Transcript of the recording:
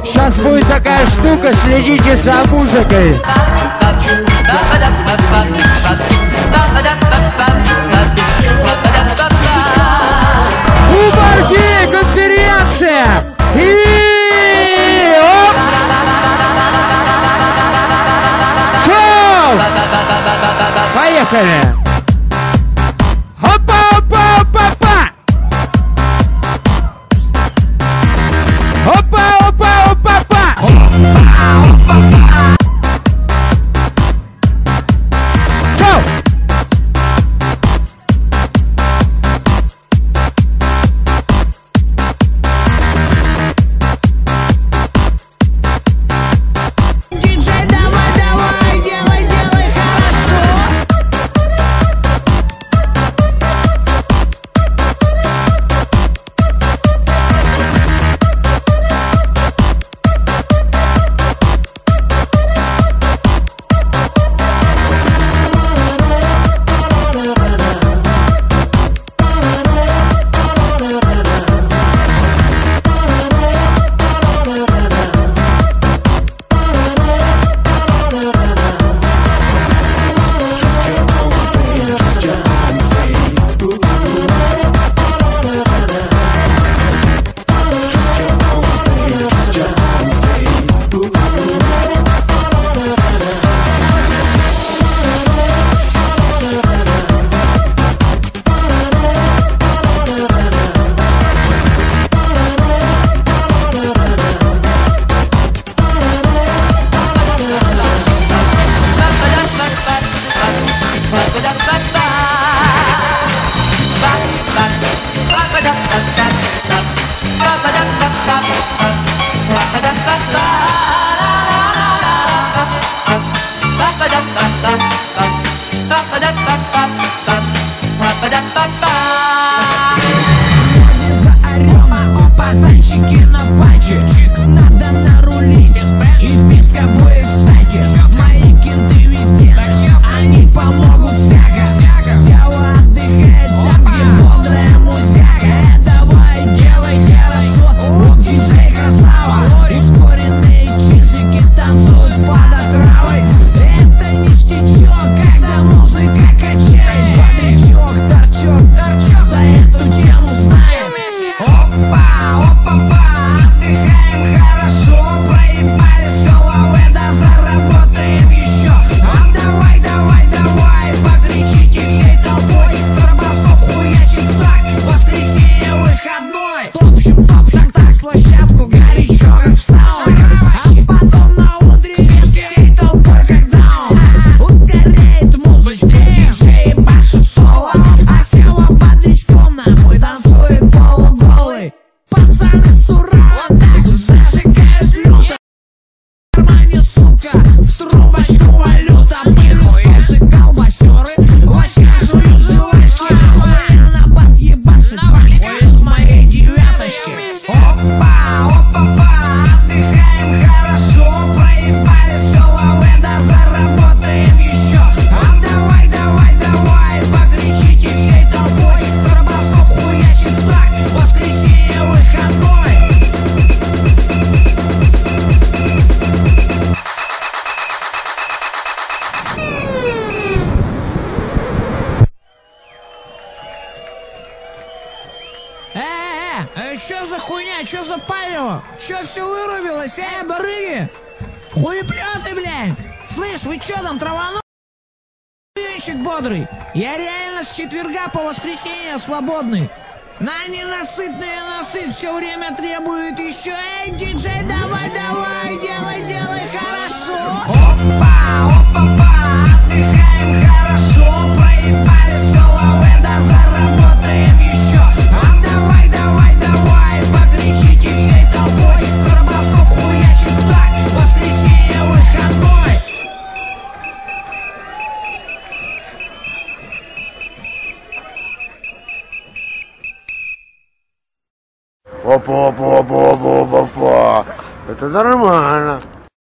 Сейчас будет такая штука, следите за музыкой. У Марфея конференция! И... Оп! Чоу! Поехали! Опа-опа-опа-па! Опа-опа-опа-па! Чоу! Диджей, давай, давай, делай, делай хорошо. Пацанчики на патче, надо нарулить и в списке будет кстати. Мои кенты везде, они помогут всяко. Все отдыхает там, где бодрая музяка. Давай, делай хорошо, о, диджей красава. Ускоренные чижики танцуют под отравой. Это ништячок, когда музыка качает. Бодрячок, торчок, за эту тему знаем. Опа, опа-па, отдыхаем хорошо, проебали все лаведа, заработаем еще. А давай, давай, давай, покричите всей толпой, Робостоп хуячит так, воскресенье выходной. Топчем, так с площадку, горячо, как в сауне. А потом на утренне всей толпой, как даун. Ускоряет музычку, диджей башит соло, а Сева бодрячком нахуй танцует полуголый. Пацаны сурово так зажигают люто. В кармане, сука, в трубочку валюта. Пылесосы, колбасеры, в очках жуют жвачки. На бас ебашит, ой, из моей девяточки. Опа, опа-па, отдыхаем хорошо, проебали все лаведа, заработаем еще. А давай, давай, давай, покричите всей толпой, Робостоп хуячит так, воскресенье выходной. Чё за хуйня, чё за палево? Чё все вырубилось, барыги? Хуеплёты, блядь! Слышь, вы чё там, траванули? Ебенщик бодрый. Я реально с четверга по воскресенье свободный. На ненасытные носы все время требует еще. Эй, диджей, давай, давай, делай, делай хорошо. Опа, опа-па, отдыхаем хорошо, проебали все лаведа, заработаем еще. А давай, давай, давай, покричите всей толпой, Робостоп хуячит так, воскресенье выходной. Опа-опа-опа-опа-опа. Это нормально.